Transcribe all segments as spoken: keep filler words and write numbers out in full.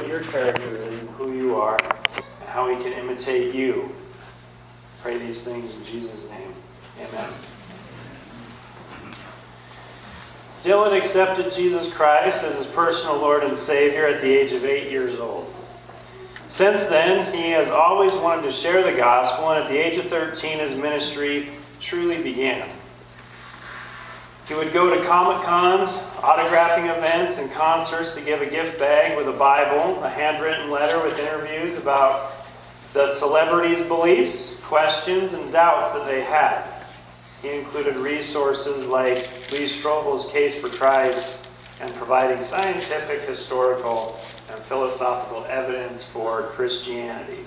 what your character is and who you are, and how he can imitate you. Pray these things in Jesus' name. Amen. Dylan accepted Jesus Christ as his personal Lord and Savior at the age of eight years old. Since then, he has always wanted to share the gospel, and at the age of thirteen, his ministry truly began. He would go to Comic-Cons, autographing events, and concerts to give a gift bag with a Bible, a handwritten letter with interviews about the celebrities' beliefs, questions, and doubts that they had. He included resources like Lee Strobel's Case for Christ and providing scientific, historical, and philosophical evidence for Christianity.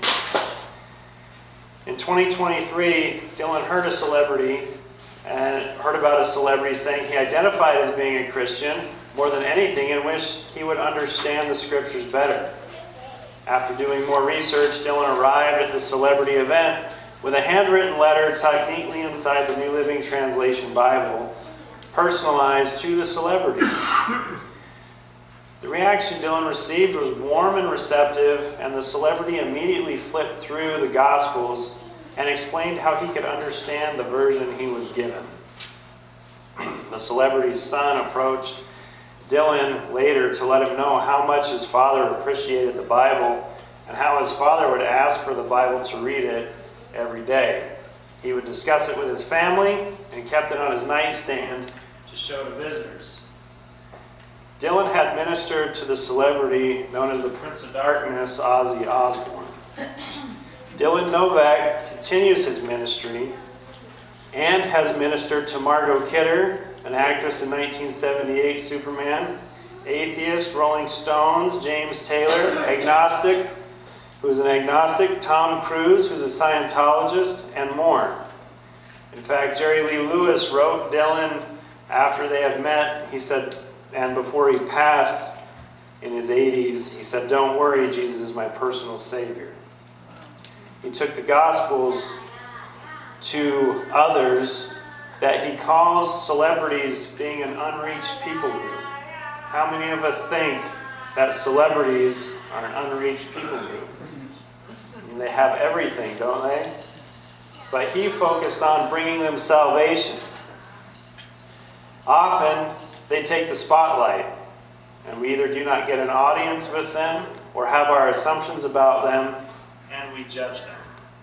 In twenty twenty-three, Dylan heard a celebrity and heard about a celebrity saying he identified as being a Christian more than anything and wished he would understand the scriptures better. After doing more research, Dylan arrived at the celebrity event with a handwritten letter tucked neatly inside the New Living Translation Bible, personalized to the celebrity. The reaction Dylan received was warm and receptive, and the celebrity immediately flipped through the Gospels and explained how he could understand the version he was given. The celebrity's son approached Dylan later to let him know how much his father appreciated the Bible and how his father would ask for the Bible to read it every day. He would discuss it with his family and kept it on his nightstand to show to visitors. Dylan had ministered to the celebrity known as the Prince of Darkness, Ozzy Osbourne. Dylan Novak continues his ministry and has ministered to Margot Kidder, an actress in nineteen seventy-eight Superman, atheist, Rolling Stones, James Taylor, agnostic, who's an agnostic, Tom Cruise, who's a Scientologist, and more. In fact, Jerry Lee Lewis wrote Dylan after they had met, he said, and before he passed in his eighties, he said, "Don't worry, Jesus is my personal Savior." He took the Gospels to others that he calls celebrities being an unreached people group. How many of us think that celebrities are an unreached people group? I mean, they have everything, don't they? But he focused on bringing them salvation. Often, they take the spotlight, and we either do not get an audience with them or have our assumptions about them, and we judge them.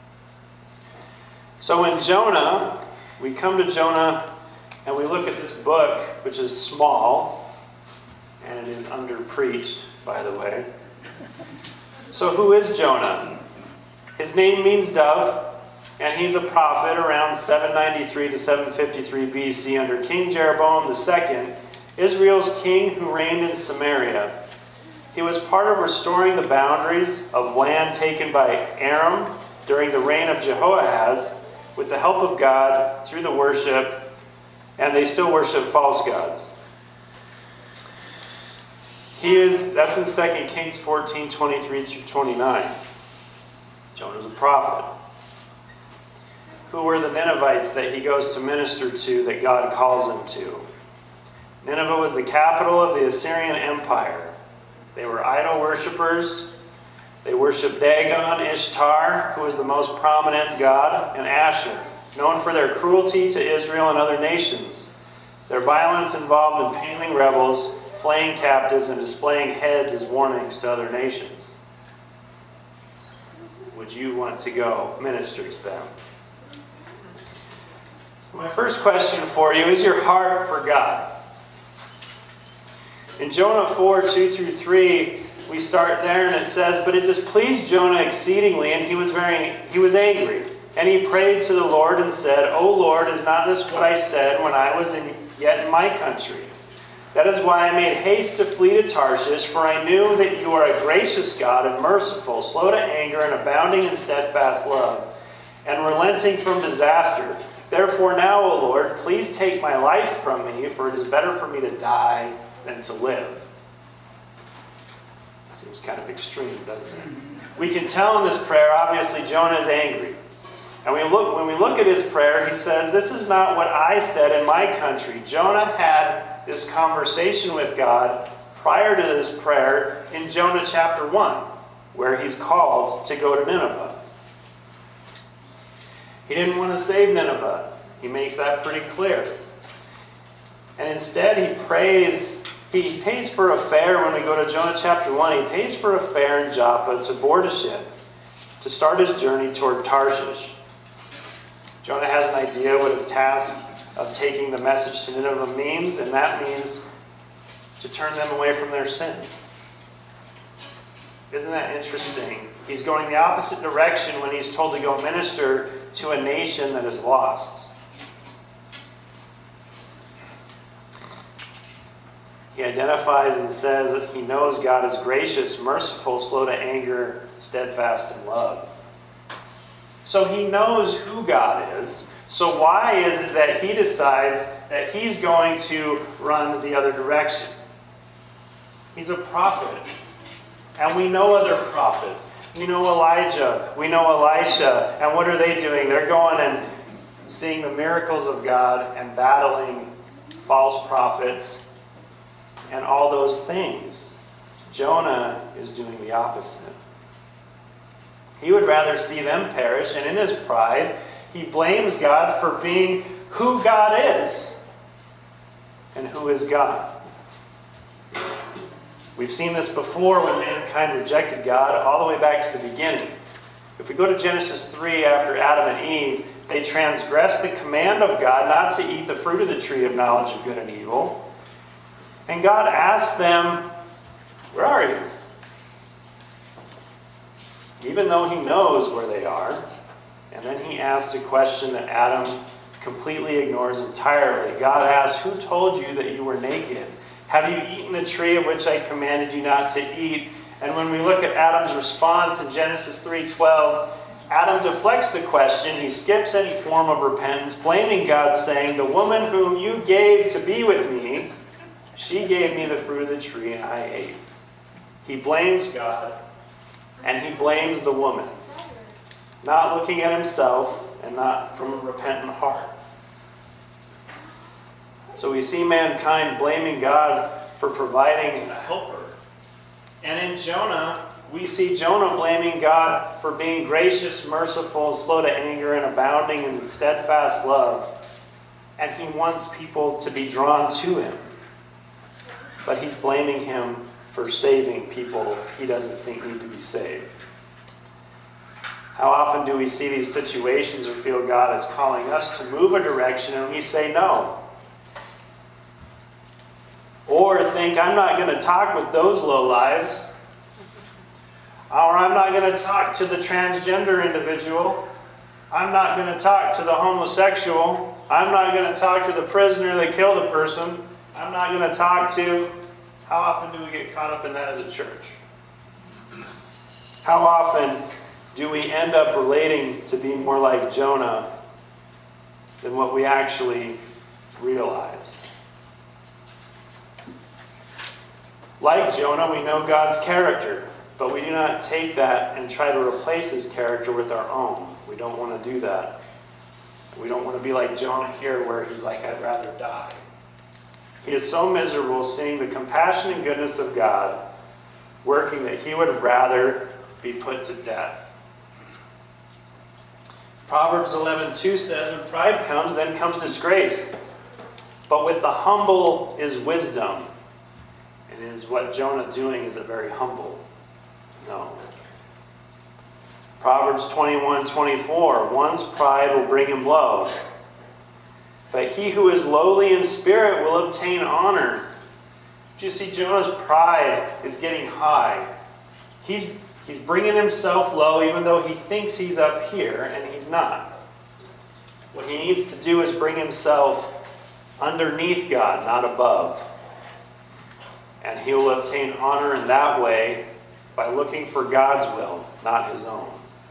So in Jonah, we come to Jonah and we look at this book, which is small, and it is under-preached, by the way. So who is Jonah? His name means dove, and he's a prophet around seven ninety-three to seven fifty-three B C under King Jeroboam the Second, Israel's king who reigned in Samaria. He was part of restoring the boundaries of land taken by Aram during the reign of Jehoahaz with the help of God through the worship, and they still worship false gods. He is, that's in Second Kings fourteen, twenty-three through twenty-nine. Jonah's a prophet. Who were the Ninevites that he goes to minister to that God calls him to? Nineveh was the capital of the Assyrian Empire. They were idol worshippers. They worshipped Dagon, Ishtar, who was the most prominent god, and Asher, known for their cruelty to Israel and other nations. Their violence involved impaling rebels, flaying captives, and displaying heads as warnings to other nations. Would you want to go minister to them? My first question for you is your heart for God. In Jonah four, two through three, we start there and it says, "But it displeased Jonah exceedingly, and he was very he was angry. And he prayed to the Lord and said, O Lord, is not this what I said when I was in, yet in my country? That is why I made haste to flee to Tarshish, for I knew that you are a gracious God and merciful, slow to anger and abounding in steadfast love, and relenting from disaster. Therefore now, O Lord, please take my life from me, for it is better for me to die than to live." Seems kind of extreme, doesn't it? We can tell in this prayer, obviously, Jonah is angry. And we look, when we look at his prayer, he says, "This is not what I said in my country." Jonah had this conversation with God prior to this prayer in Jonah chapter one, where he's called to go to Nineveh. He didn't want to save Nineveh. He makes that pretty clear. And instead he prays, he pays for a fare when we go to Jonah chapter one. He pays for a fare in Joppa to board a ship to start his journey toward Tarshish. Jonah has an idea what his task of taking the message to Nineveh means, and that means to turn them away from their sins. Isn't that interesting? He's going the opposite direction when he's told to go minister to a nation that is lost. He identifies and says that he knows God is gracious, merciful, slow to anger, steadfast in love. So he knows who God is. So why is it that he decides that he's going to run the other direction? He's a prophet. And we know other prophets. We know Elijah. We know Elisha. And what are they doing? They're going and seeing the miracles of God and battling false prophets and all those things. Jonah is doing the opposite. He would rather see them perish, and in his pride, he blames God for being who God is. And who is God? We've seen this before when mankind rejected God, all the way back to the beginning. If we go to Genesis three, after Adam and Eve, they transgressed the command of God not to eat the fruit of the tree of knowledge of good and evil. And God asked them, "Where are you?" Even though he knows where they are. And then he asks a question that Adam completely ignores entirely. God asks, "Who told you that you were naked? Have you eaten the tree of which I commanded you not to eat?" And when we look at Adam's response in Genesis three twelve, Adam deflects the question. He skips any form of repentance, blaming God, saying, "The woman whom you gave to be with me, she gave me the fruit of the tree and I ate." He blames God and he blames the woman, not looking at himself and not from a repentant heart. So we see mankind blaming God for providing a helper. And in Jonah, we see Jonah blaming God for being gracious, merciful, slow to anger, and abounding in steadfast love. And he wants people to be drawn to him. But he's blaming him for saving people he doesn't think need to be saved. How often do we see these situations or feel God is calling us to move a direction and we say no? Or think, "I'm not going to talk with those lowlives." Or "I'm not going to talk to the transgender individual. I'm not going to talk to the homosexual. I'm not going to talk to the prisoner that killed a person. I'm not going to talk to..." How often do we get caught up in that as a church? How often do we end up relating to be more like Jonah than what we actually realize? Like Jonah, we know God's character, but we do not take that and try to replace his character with our own. We don't want to do that. We don't want to be like Jonah here, where he's like, "I'd rather die." He is so miserable seeing the compassion and goodness of God working that he would rather be put to death. Proverbs eleven two says, "When pride comes, then comes disgrace. But with the humble is wisdom." And is what Jonah doing, is it very humble? No. Proverbs twenty-one twenty-four, "One's pride will bring him low, but he who is lowly in spirit will obtain honor." Do you see, Jonah's pride is getting high. He's, he's bringing himself low even though he thinks he's up here, and he's not. What he needs to do is bring himself underneath God, not above. And he will obtain honor in that way by looking for God's will, not his own.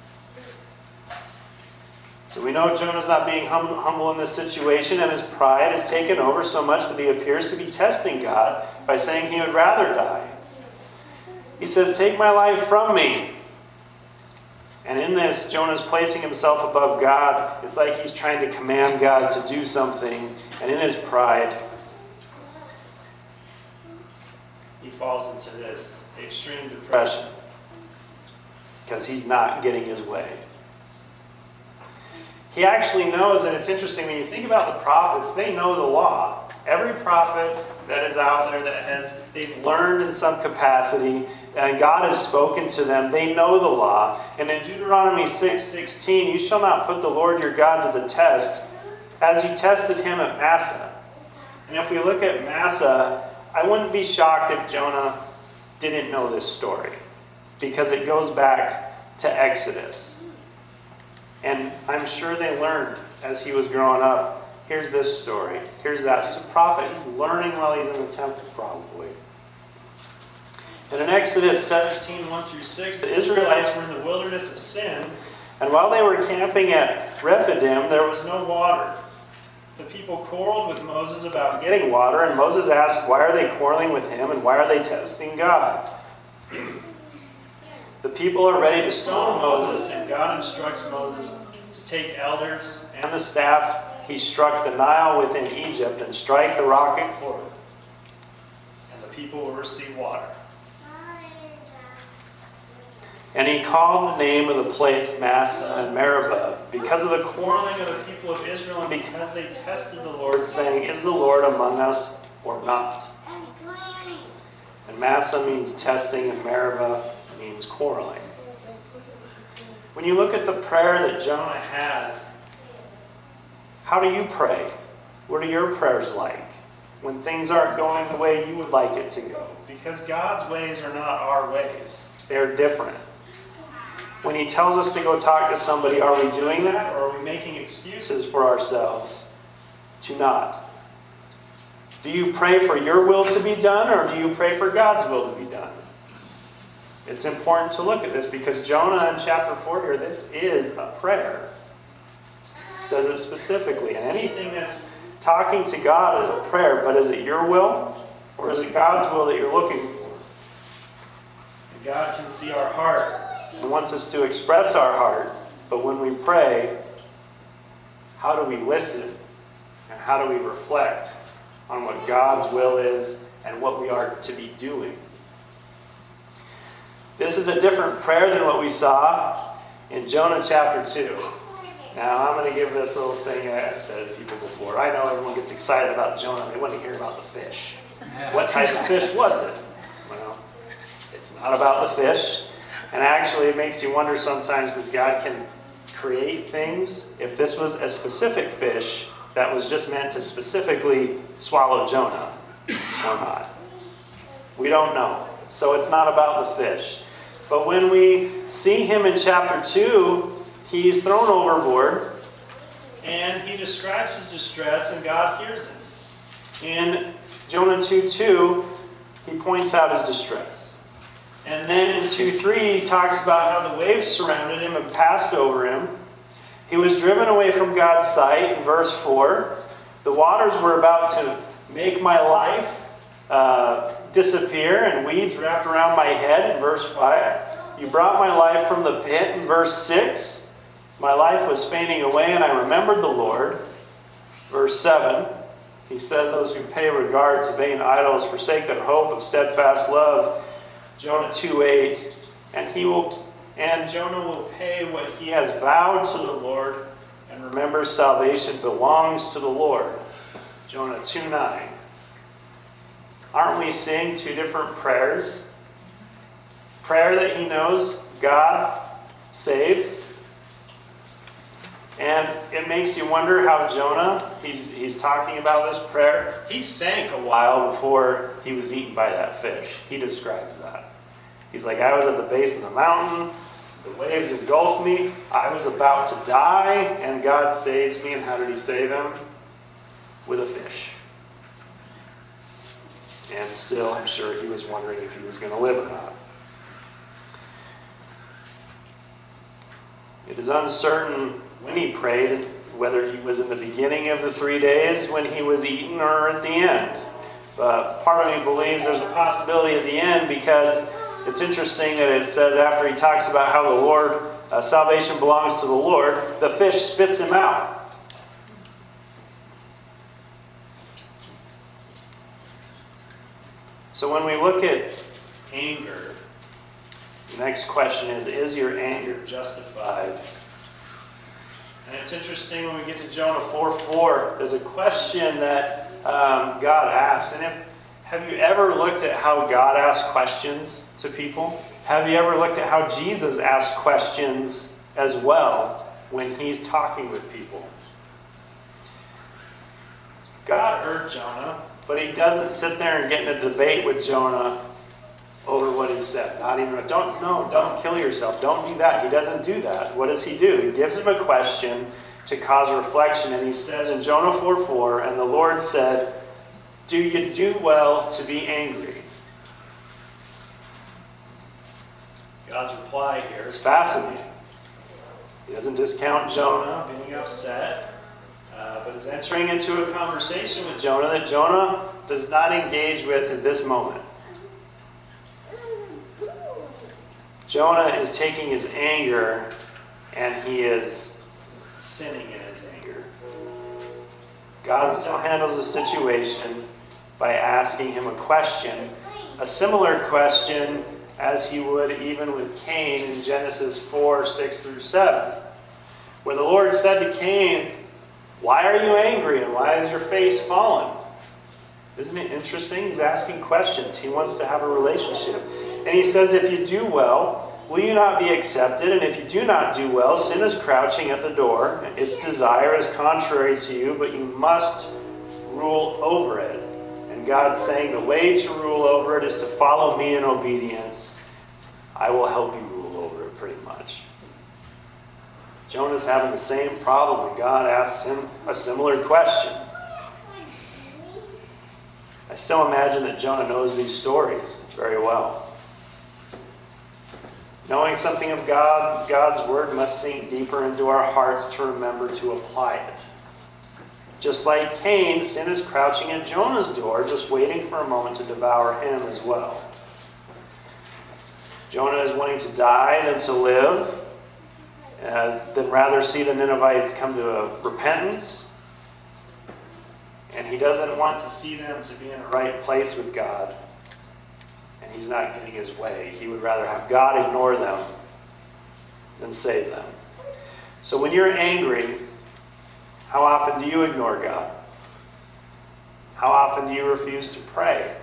So we know Jonah's not being hum- humble in this situation, and his pride is taken over so much that he appears to be testing God by saying he would rather die. He says, "Take my life from me." And in this, Jonah's placing himself above God. It's like he's trying to command God to do something, and in his pride, he falls into this extreme depression because he's not getting his way. He actually knows, and it's interesting when you think about the prophets, they know the law. Every prophet that is out there that has, they've learned in some capacity, and God has spoken to them, they know the law. And in Deuteronomy six sixteen, you shall not put the Lord your God to the test, as you tested him at Massah. And if we look at Massah, I wouldn't be shocked if Jonah didn't know this story, because it goes back to Exodus. And I'm sure they learned as he was growing up. Here's this story. Here's that. He's a prophet. He's learning while he's in the temple, probably. And in Exodus seventeen, one through six, the Israelites were in the wilderness of Sin, and while they were camping at Rephidim, there was no water. The people quarreled with Moses about getting water, and Moses asked, why are they quarreling with him, and why are they testing God? The people are ready to stone Moses, and God instructs Moses to take elders and the staff he struck the Nile within Egypt and strike the rock at Horeb, and the people will receive water. And he called the name of the place Massah and Meribah because of the quarreling of the people of Israel and because they tested the Lord, saying, is the Lord among us or not? And Massah means testing, and Meribah means quarreling. When you look at the prayer that Jonah has, how do you pray? What are your prayers like when things aren't going the way you would like it to go? Because God's ways are not our ways. They're different. When he tells us to go talk to somebody, are we doing that, or are we making excuses for ourselves to not? Do you pray for your will to be done, or do you pray for God's will to be done? It's important to look at this because Jonah in chapter four here, this is a prayer. It says it specifically. And anything that's talking to God is a prayer, but is it your will, or is it God's will that you're looking for? And God can see our heart and wants us to express our heart, but when we pray, how do we listen? And how do we reflect on what God's will is and what we are to be doing? This is a different prayer than what we saw in Jonah chapter two. Now, I'm going to give this little thing I've said to people before. I know everyone gets excited about Jonah. They want to hear about the fish. What type of fish was it? Well, it's not about the fish. And actually, it makes you wonder sometimes that God can create things. If this was a specific fish that was just meant to specifically swallow Jonah or not. We don't know. So it's not about the fish. But when we see him in chapter two, he's thrown overboard and he describes his distress and God hears him. In Jonah two two, he points out his distress. And then in two three, he talks about how the waves surrounded him and passed over him. He was driven away from God's sight in verse four. The waters were about to make my life uh, disappear, and weeds wrapped around my head in verse five. You brought my life from the pit in verse six. My life was fainting away, and I remembered the Lord. Verse seven, he says, those who pay regard to vain idols forsake their hope of steadfast love. Jonah two eight, and he will, and Jonah will pay what he has vowed to the Lord, and remember salvation belongs to the Lord. Jonah two nine. Aren't we seeing two different prayers? Prayer that he knows God saves. And it makes you wonder how Jonah, he's, he's talking about this prayer. He sank a while before he was eaten by that fish. He describes that. He's like, I was at the base of the mountain. The waves engulfed me. I was about to die, and God saves me. And how did he save him? With a fish. And still, I'm sure he was wondering if he was going to live or not. It is uncertain when he prayed, whether he was in the beginning of the three days when he was eaten or at the end. But part of me believes there's a possibility at the end, because it's interesting that it says after he talks about how the Lord, uh, salvation belongs to the Lord, the fish spits him out. So when we look at anger, the next question is, is your anger justified? And it's interesting when we get to Jonah four four, there's a question that um, God asks. And if, have you ever looked at how God asks questions to people? Have you ever looked at how Jesus asks questions as well when he's talking with people? God heard Jonah, but he doesn't sit there and get in a debate with Jonah over what he said. Not even, don't, no, don't kill yourself. Don't do that. He doesn't do that. What does he do? He gives him a question to cause reflection, and he says in Jonah four four, and the Lord said, do you do well to be angry? God's reply here is fascinating. He doesn't discount Jonah being upset, uh, but is entering into a conversation with Jonah that Jonah does not engage with at this moment. Jonah is taking his anger and he is sinning in his anger. God still handles the situation by asking him a question, a similar question as he would even with Cain in Genesis four, six through seven, where the Lord said to Cain, why are you angry and why is your face fallen? Isn't it interesting? He's asking questions. He wants to have a relationship. And he says, if you do well, will you not be accepted? And if you do not do well, sin is crouching at the door. Its desire is contrary to you, but you must rule over it. And God's saying the way to rule over it is to follow me in obedience. I will help you rule over it pretty much. Jonah's having the same problem, and God asks him a similar question. I still imagine that Jonah knows these stories very well. Knowing something of God, God's word must sink deeper into our hearts to remember to apply it. Just like Cain, sin is crouching at Jonah's door, just waiting for a moment to devour him as well. Jonah is wanting to die than to live, uh, than rather see the Ninevites come to a repentance. And he doesn't want to see them to be in a right place with God. And he's not getting his way. He would rather have God ignore them than save them. So when you're angry, how often do you ignore God? How often do you refuse to pray?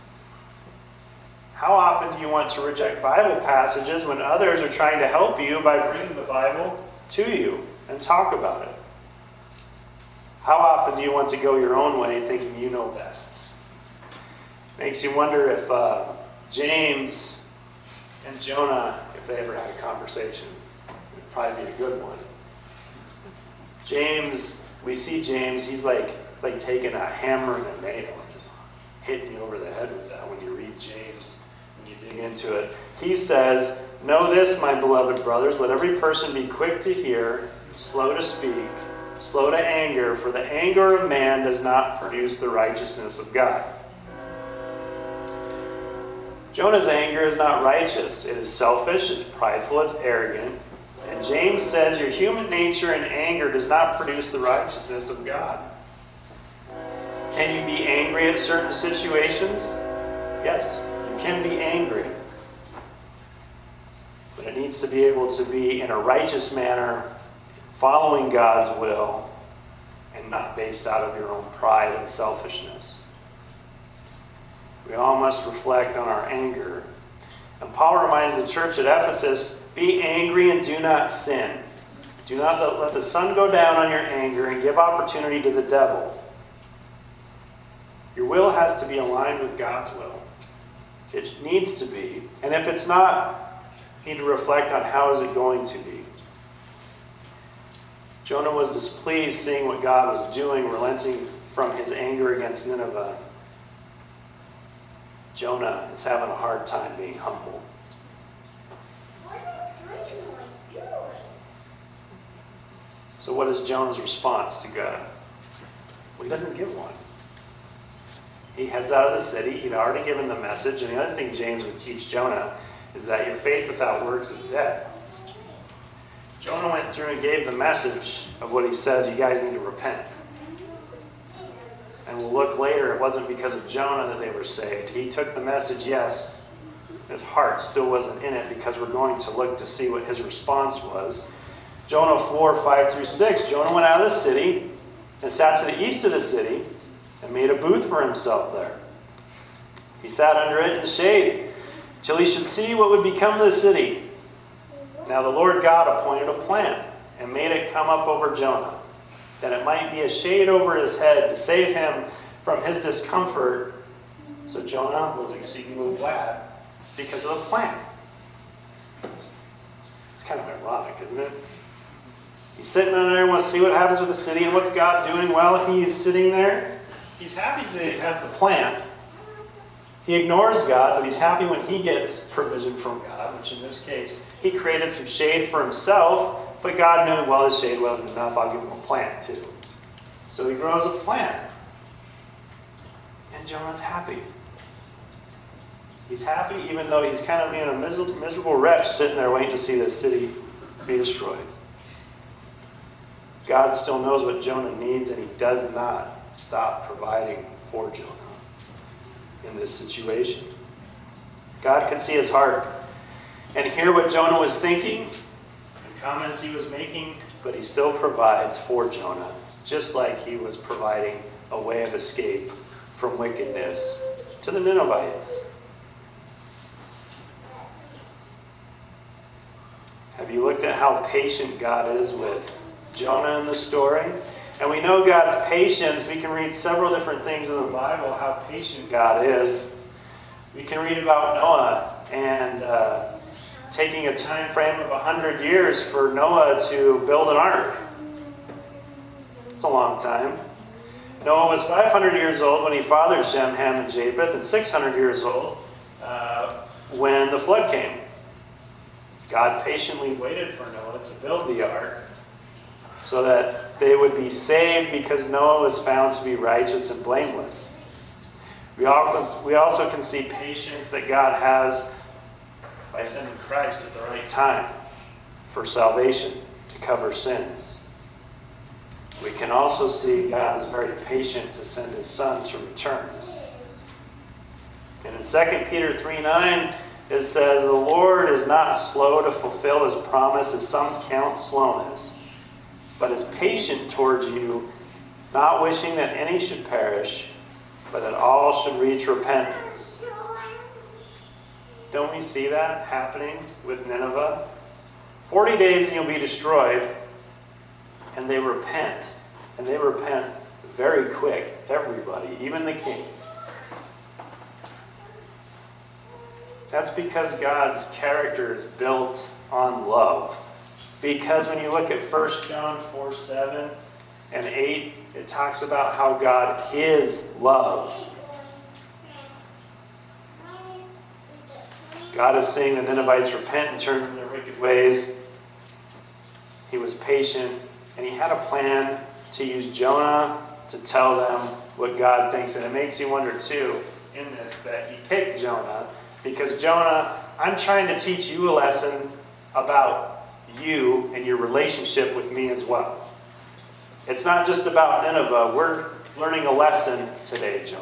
How often do you want to reject Bible passages when others are trying to help you by bringing the Bible to you and talk about it? How often do you want to go your own way thinking you know best? Makes you wonder if uh, James and Jonah, if they ever had a conversation, it would probably be a good one. James, we see James, he's like, like taking a hammer and a nail and just hitting you over the head with that when you read James and you dig into it. He says, know this, my beloved brothers, let every person be quick to hear, slow to speak, slow to anger, for the anger of man does not produce the righteousness of God. Jonah's anger is not righteous. It is selfish, it's prideful, it's arrogant. And James says your human nature and anger does not produce the righteousness of God. Can you be angry at certain situations? Yes, you can be angry. But it needs to be able to be in a righteous manner, following God's will, and not based out of your own pride and selfishness. We all must reflect on our anger. And Paul reminds the church at Ephesus, be angry and do not sin. Do not let the sun go down on your anger and give opportunity to the devil. Your will has to be aligned with God's will. It needs to be. And if it's not, you need to reflect on how is it going to be. Jonah was displeased seeing what God was doing, relenting from his anger against Nineveh. Jonah is having a hard time being humble. So what is Jonah's response to God? Well, he doesn't give one. He heads out of the city. He'd already given the message. And the other thing James would teach Jonah is that your faith without works is dead. Jonah went through and gave the message of what he said, you guys need to repent. And we'll look later, it wasn't because of Jonah that they were saved. He took the message, yes. His heart still wasn't in it, because we're going to look to see what his response was. Jonah four, five through six. Jonah went out of the city and sat to the east of the city and made a booth for himself there. He sat under it in the shade till he should see what would become of the city. Now the Lord God appointed a plant and made it come up over Jonah, that it might be a shade over his head to save him from his discomfort. So Jonah was exceedingly glad because of the plant. It's kind of ironic, isn't it? He's sitting under there and wants to see what happens with the city, and what's God doing while he's sitting there? He's happy that he has the plant. He ignores God, but he's happy when he gets provision from God, which in this case, he created some shade for himself, but God knew, well, his shade wasn't enough, I'll give him a plant too. So he grows a plant. And Jonah's happy. He's happy even though he's kind of being a miserable wretch sitting there waiting to see this city be destroyed. God still knows what Jonah needs, and he does not stop providing for Jonah in this situation. God could see his heart and hear what Jonah was thinking and comments he was making, but he still provides for Jonah, just like he was providing a way of escape from wickedness to the Ninevites. Have you looked at how patient God is with Jonah in the story? And we know God's patience. We can read several different things in the Bible, how patient God is. We can read about Noah and uh, taking a time frame of one hundred years for Noah to build an ark. It's a long time. Noah was five hundred years old when he fathered Shem, Ham, and Japheth, and six hundred years old uh, when the flood came. God patiently waited for Noah to build the ark so that they would be saved, because Noah was found to be righteous and blameless. We also can see patience that God has by sending Christ at the right time for salvation, to cover sins. We can also see God is very patient to send his Son to return. And in Second Peter three nine, it says, "The Lord is not slow to fulfill his promise, as some count slowness, but is patient towards you, not wishing that any should perish, but that all should reach repentance." Don't we see that happening with Nineveh? Forty days and you'll be destroyed. And they repent. And they repent very quick. Everybody, even the king. That's because God's character is built on love. Because when you look at First John four, seven and eight, it talks about how God is love. God is saying the Ninevites repent and turn from their wicked ways. He was patient, and he had a plan to use Jonah to tell them what God thinks. And it makes you wonder, too, in this, that he picked Jonah, because Jonah, I'm trying to teach you a lesson about you and your relationship with me as well. It's not just about Nineveh. We're learning a lesson today, Jonah.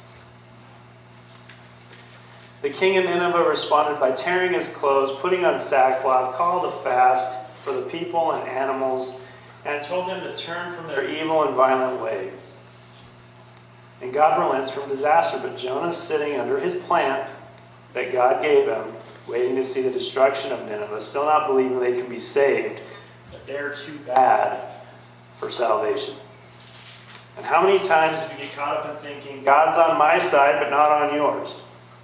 The king of Nineveh responded by tearing his clothes, putting on sackcloth, called a fast for the people and animals, and told them to turn from their evil and violent ways. And God relents from disaster, but Jonah's sitting under his plant that God gave him, waiting to see the destruction of Nineveh, still not believing they can be saved, but they're too bad for salvation. And how many times do we get caught up in thinking, God's on my side, but not on yours?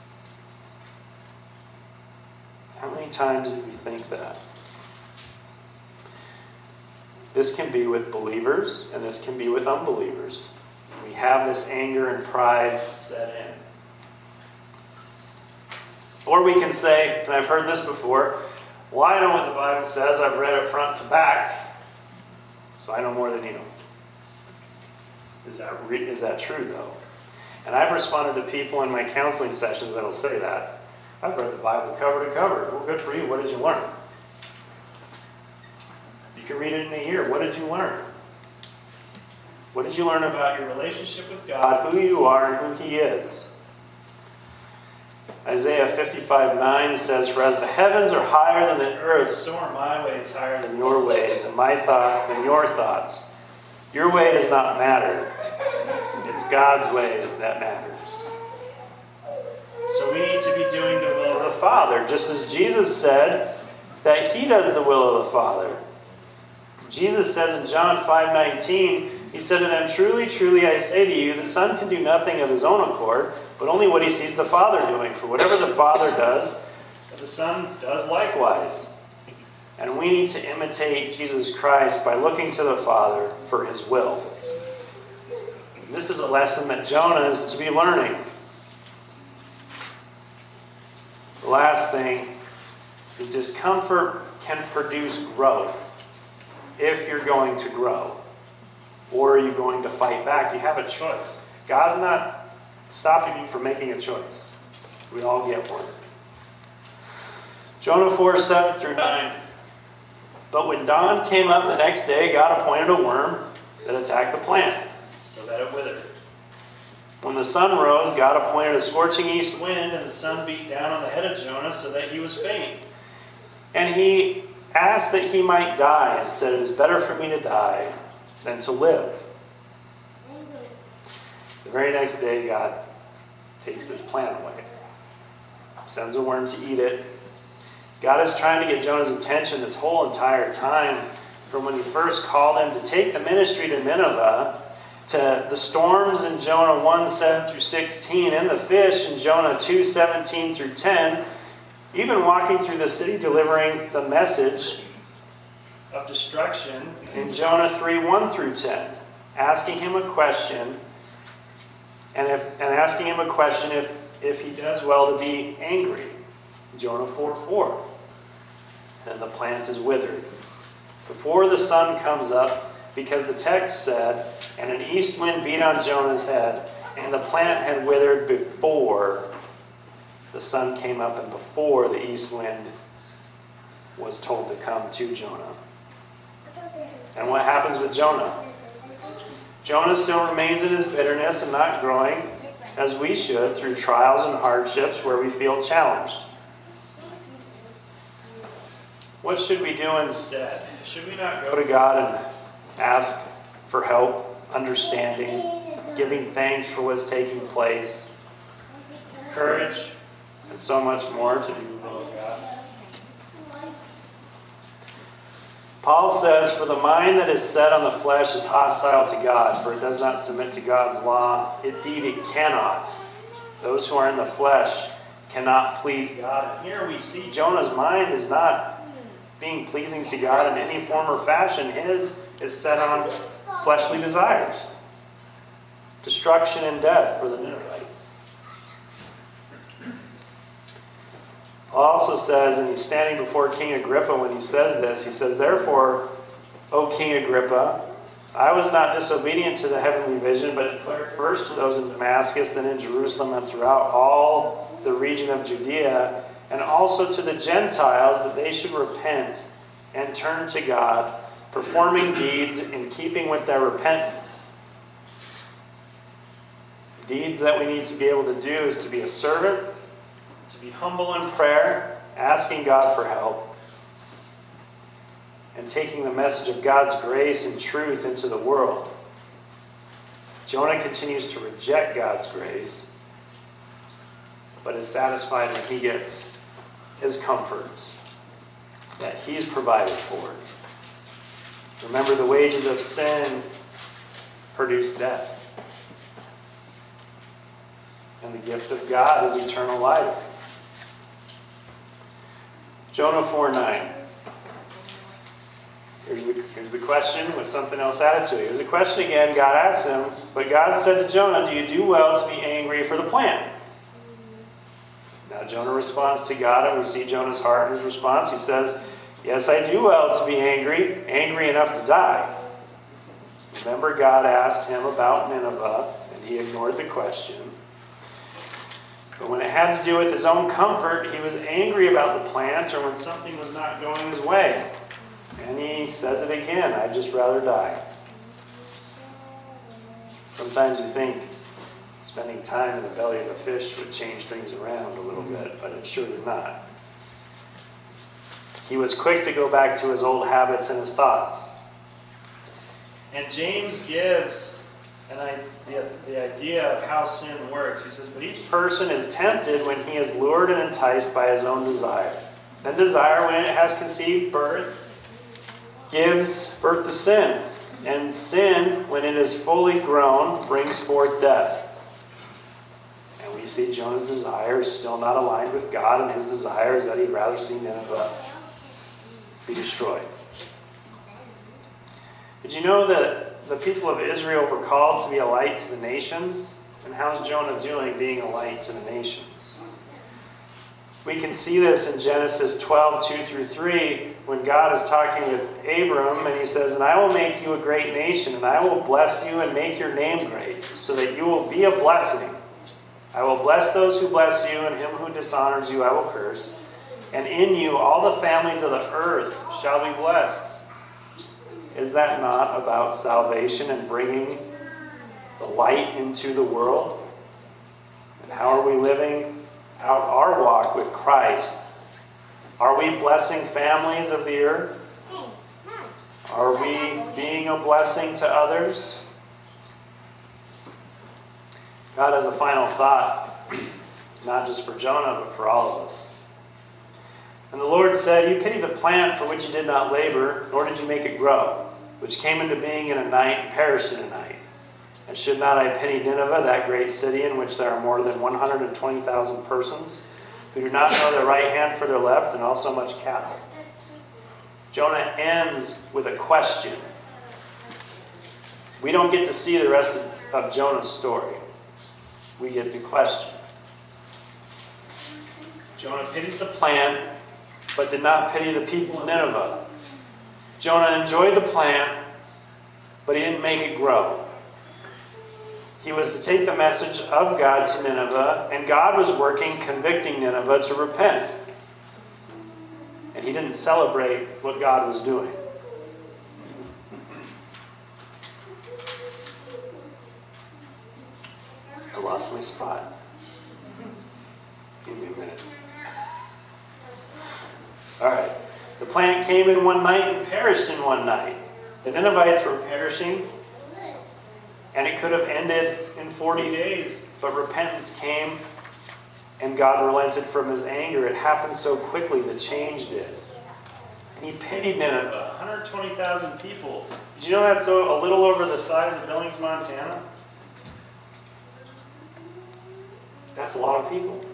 How many times do we think that? This can be with believers, and this can be with unbelievers. We have this anger and pride set in. Or we can say, and I've heard this before, well, I know what the Bible says. I've read it front to back, so I know more than you. Is that, re- is that true, though? And I've responded to people in my counseling sessions that will say that. I've read the Bible cover to cover. Well, good for you. What did you learn? You can read it in a year. What did you learn? What did you learn about your relationship with God, who you are, and who He is? Isaiah fifty-five nine says, "For as the heavens are higher than the earth, so are my ways higher than your ways, and my thoughts than your thoughts." Your way does not matter. It's God's way that matters. So we need to be doing the will of the Father, just as Jesus said that He does the will of the Father. Jesus says in John five nineteen, He said to them, "Truly, truly, I say to you, the Son can do nothing of His own accord, but only what He sees the Father doing. For whatever the Father does, the Son does likewise." And we need to imitate Jesus Christ by looking to the Father for His will. And this is a lesson that Jonah is to be learning. The last thing is discomfort can produce growth if you're going to grow. Or are you going to fight back? You have a choice. God's not stopping you from making a choice. We all get one. Jonah four seven through nine. "But when dawn came up the next day, God appointed a worm that attacked the plant, so that it withered. When the sun rose, God appointed a scorching east wind, and the sun beat down on the head of Jonah so that he was faint. And he asked that he might die, and said, 'It is better for me to die than to live.' The very next day, God takes this plant away, sends a worm to eat it. God is trying to get Jonah's attention this whole entire time, from when He first called him to take the ministry to Nineveh, to the storms in Jonah one seven through sixteen, and the fish in Jonah two seventeen through ten, even walking through the city delivering the message of destruction in Jonah three one through ten, asking him a question, and if and asking him a question if, if he does well to be angry. Jonah four four. And the plant is withered before the sun comes up, because the text said, "And an east wind beat on Jonah's head, and the plant had withered before the sun came up and before the east wind was told to come to Jonah." And what happens with Jonah? Jonah still remains in his bitterness and not growing, as we should, through trials and hardships where we feel challenged. What should we do instead? Should we not go to God and ask for help, understanding, giving thanks for what's taking place, courage, and so much more to do the will of God? Paul says, "For the mind that is set on the flesh is hostile to God, for it does not submit to God's law. Indeed, it cannot. Those who are in the flesh cannot please God." And here we see Jonah's mind is not being pleasing to God in any form or fashion. His is set on fleshly desires, destruction and death for the Ninevites. Paul also says, and he's standing before King Agrippa when he says this, he says, "Therefore, O King Agrippa, I was not disobedient to the heavenly vision, but declared first to those in Damascus, then in Jerusalem, and throughout all the region of Judea, and also to the Gentiles, that they should repent and turn to God, performing deeds in keeping with their repentance." Deeds that we need to be able to do is to be a servant, to be humble in prayer, asking God for help, and taking the message of God's grace and truth into the world. Jonah continues to reject God's grace, but is satisfied when he gets his comforts that He's provided for. Remember, the wages of sin produce death, and the gift of God is eternal life. Jonah four nine. Here's the, here's the question with something else added to it. Here's the question again. God asks him, "But God said to Jonah, 'Do you do well to be angry for the plant?'" Now Jonah responds to God, and we see Jonah's heart in his response. He says, "Yes, I do well to be angry, angry enough to die." Remember, God asked him about Nineveh, and he ignored the question. But when it had to do with his own comfort, he was angry about the plant, or when something was not going his way. And he says it again, "I'd just rather die." Sometimes you think spending time in the belly of a fish would change things around a little bit, but it sure did not. He was quick to go back to his old habits and his thoughts. And James gives an, the, the idea of how sin works. He says, but each person is tempted when he is lured and enticed by his own desire. Then desire, when it has conceived birth, gives birth to sin. And sin, when it is fully grown, brings forth death. And we see Jonah's desire is still not aligned with God, and his desire is that he'd rather see Nineveh be destroyed. Did you know that the people of Israel were called to be a light to the nations? And how's Jonah doing being a light to the nations? We can see this in Genesis twelve, two through three, when God is talking with Abram, and he says, and I will make you a great nation, and I will bless you and make your name great, so that you will be a blessing. I will bless those who bless you, and him who dishonors you I will curse. And in you all the families of the earth shall be blessed. Is that not about salvation and bringing the light into the world? And how are we living out our walk with Christ? Are we blessing families of the earth? Are we being a blessing to others? God has a final thought, not just for Jonah, but for all of us. And the Lord said, you pity the plant for which you did not labor, nor did you make it grow, which came into being in a night and perished in a night. And should not I pity Nineveh, that great city in which there are more than one hundred twenty thousand persons, who do not know their right hand for their left, and also much cattle? Jonah ends with a question. We don't get to see the rest of, of Jonah's story. We get to question. Jonah pities the plant, but did not pity the people of Nineveh. Jonah enjoyed the plant, but he didn't make it grow. He was to take the message of God to Nineveh, and God was working, convicting Nineveh to repent. And he didn't celebrate what God was doing. I lost my spot. Give me a minute. All right. The plant came in one night and perished in one night. The Ninevites were perishing, and it could have ended in forty days, but repentance came, and God relented from his anger. It happened so quickly, the change did. And he pitied Nineveh, one hundred twenty thousand people. Did you know that's a little over the size of Billings, Montana? That's a lot of people.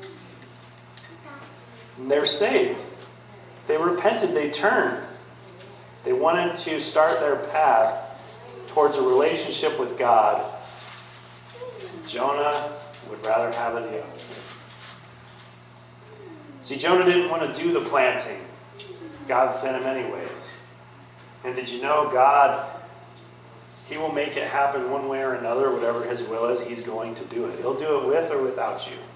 And they're saved. They repented, they turned. They wanted to start their path towards a relationship with God. Jonah would rather have it the opposite. See, Jonah didn't want to do the planting. God sent him anyways. And did you know God, he will make it happen one way or another, whatever his will is, he's going to do it. He'll do it with or without you.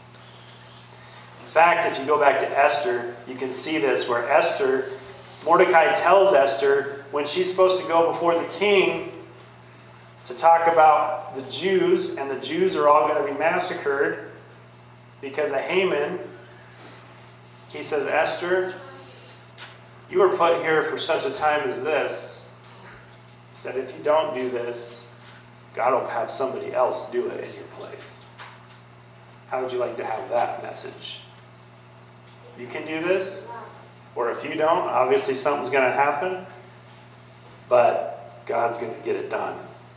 In fact, if you go back to Esther, you can see this, where Esther, Mordecai tells Esther, when she's supposed to go before the king to talk about the Jews, and the Jews are all going to be massacred because of Haman, he says, Esther, you were put here for such a time as this. He said, if you don't do this, God will have somebody else do it in your place. How would you like to have that message? You can do this, or if you don't, obviously something's going to happen, but God's going to get it done.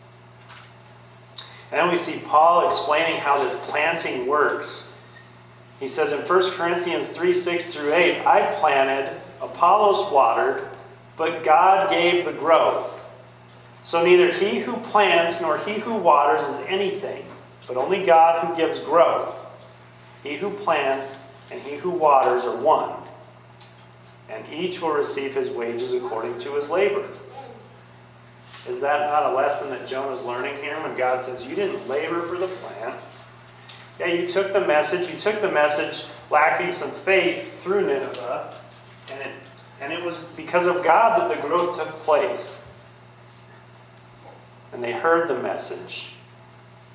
And then we see Paul explaining how this planting works. He says in First Corinthians three, six through eight, I planted, Apollos watered, but God gave the growth. So neither he who plants nor he who waters is anything, but only God who gives growth. He who plants and he who waters are one, and each will receive his wages according to his labor. Is that not a lesson that Jonah's learning here when God says, you didn't labor for the plant? Yeah, you took the message, you took the message lacking some faith through Nineveh, and it, and it was because of God that the growth took place. And they heard the message.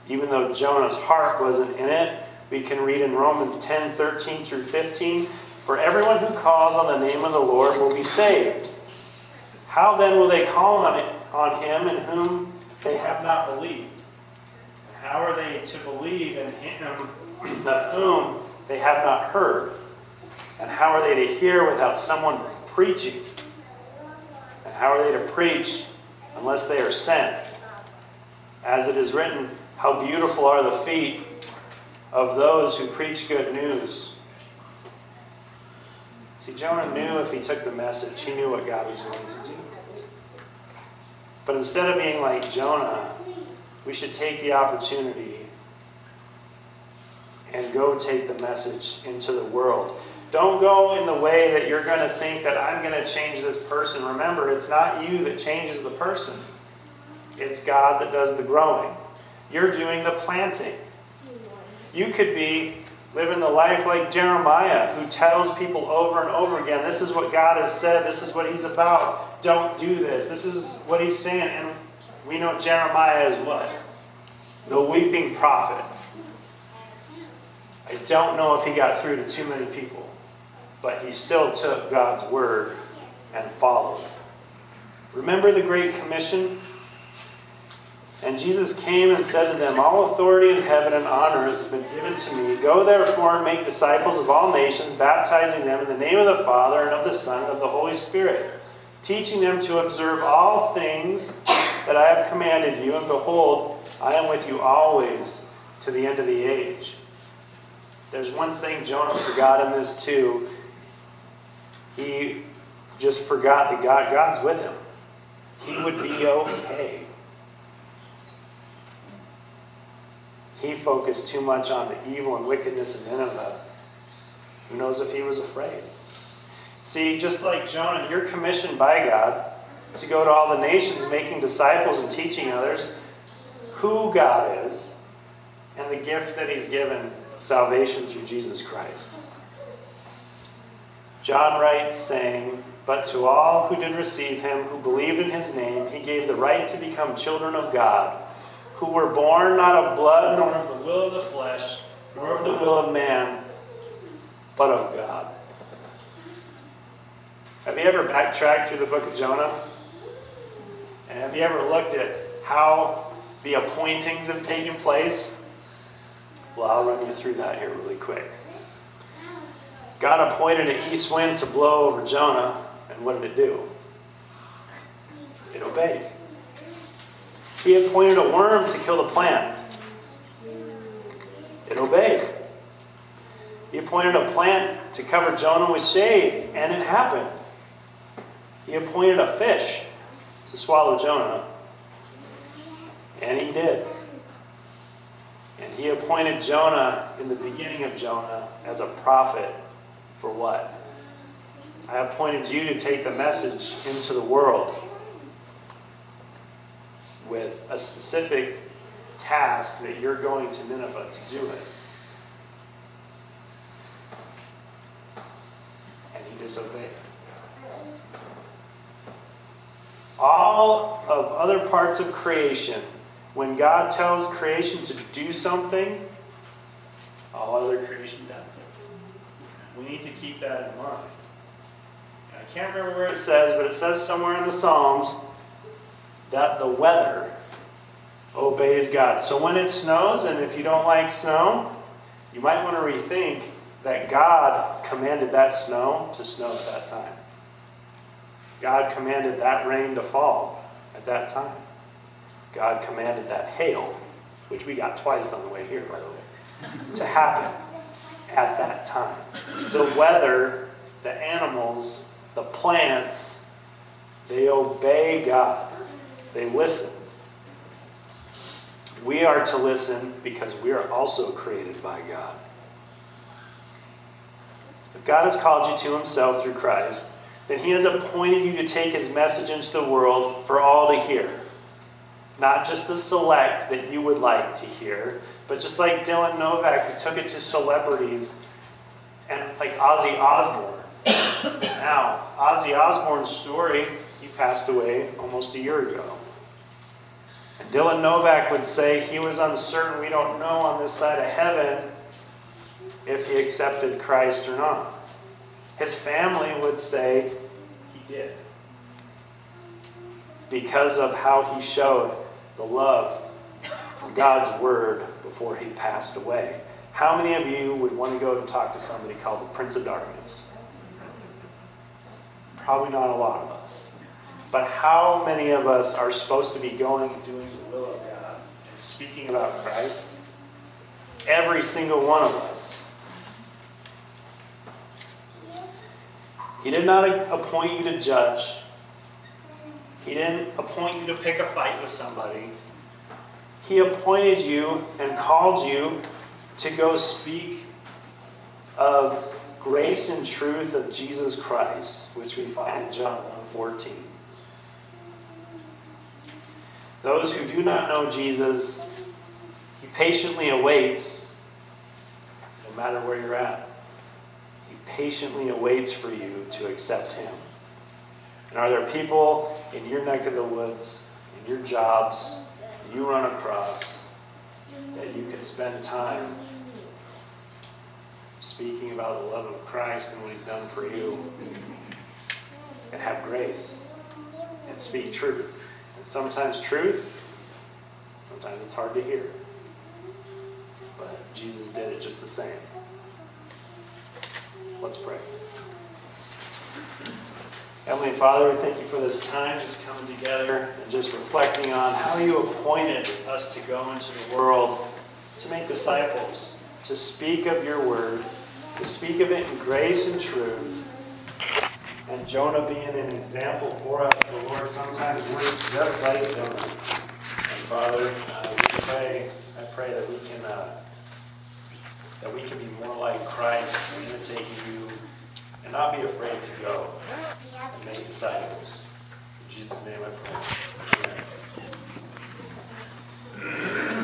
Even though Jonah's heart wasn't in it, we can read in Romans ten, thirteen through fifteen, "For everyone who calls on the name of the Lord will be saved. How then will they call on, it, on him in whom they have not believed? And how are they to believe in him of whom they have not heard? And how are they to hear without someone preaching? And how are they to preach unless they are sent? As it is written, how beautiful are the feet of those who preach good news." See, Jonah knew if he took the message, he knew what God was going to do. But instead of being like Jonah, we should take the opportunity and go take the message into the world. Don't go in the way that you're going to think that I'm going to change this person. Remember, it's not you that changes the person. It's God that does the growing. You're doing the planting. You could be living the life like Jeremiah, who tells people over and over again, this is what God has said, this is what he's about. Don't do this. This is what he's saying. And we know Jeremiah is what? The weeping prophet. I don't know if he got through to too many people, but he still took God's word and followed. Remember the Great Commission? And Jesus came and said to them, "All authority in heaven and on earth has been given to me. Go therefore and make disciples of all nations, baptizing them in the name of the Father and of the Son and of the Holy Spirit, teaching them to observe all things that I have commanded you. And behold, I am with you always to the end of the age." There's one thing Jonah forgot in this too. He just forgot that God, God's with him. He would be okay. He focused too much on the evil and wickedness of Nineveh. Who knows if he was afraid? See, just like Jonah, you're commissioned by God to go to all the nations, making disciples and teaching others who God is and the gift that he's given, salvation through Jesus Christ. John writes, saying, "But to all who did receive him, who believed in his name, he gave the right to become children of God, who were born not of blood, nor of the will of the flesh, nor of the will of man, but of God." Have you ever backtracked through the book of Jonah? And have you ever looked at how the appointings have taken place? Well, I'll run you through that here really quick. God appointed an east wind to blow over Jonah, and what did it do? It obeyed. He appointed a worm to kill the plant. It obeyed. He appointed a plant to cover Jonah with shade, and it happened. He appointed a fish to swallow Jonah, and he did. And he appointed Jonah in the beginning of Jonah as a prophet for what? I appointed you to take the message into the world with a specific task that you're going to Nineveh to do it. And he disobeyed. All of other parts of creation, when God tells creation to do something, all other creation does it. We need to keep that in mind. And I can't remember where it says, but it says somewhere in the Psalms that the weather obeys God. So when it snows, and if you don't like snow, you might want to rethink that God commanded that snow to snow at that time. God commanded that rain to fall at that time. God commanded that hail, which we got twice on the way here, by the way, to happen at that time. The weather, the animals, the plants, they obey God. They listen. We are to listen because we are also created by God. If God has called you to himself through Christ, then he has appointed you to take his message into the world for all to hear. Not just the select that you would like to hear, but just like Dylan Novak, who took it to celebrities, and like Ozzy Osbourne. Now, Ozzy Osbourne's story, he passed away almost a year ago. And Dylan Novak would say he was uncertain, we don't know on this side of heaven if he accepted Christ or not. His family would say he did, because of how he showed the love for God's word before he passed away. How many of you would want to go and talk to somebody called the Prince of Darkness? Probably not a lot of us. But how many of us are supposed to be going and doing the will of God and speaking about Christ? Every single one of us. He did not appoint you to judge. He didn't appoint you to pick a fight with somebody. He appointed you and called you to go speak of grace and truth of Jesus Christ, which we find in John one fourteen. Those who do not know Jesus, he patiently awaits, no matter where you're at. He patiently awaits for you to accept him. And are there people in your neck of the woods, in your jobs, that you run across, that you could spend time speaking about the love of Christ and what he's done for you, and have grace, and speak truth? And sometimes truth, sometimes it's hard to hear. But Jesus did it just the same. Let's pray. Heavenly Father, we thank you for this time just coming together and just reflecting on how you appointed us to go into the world to make disciples, to speak of your word, to speak of it in grace and truth. And Jonah being an example for us, the Lord sometimes works just like Jonah. And Father, uh, we pray, I pray that we can uh, that we can be more like Christ, imitating you, and not be afraid to go and make disciples. In Jesus' name I pray. Amen.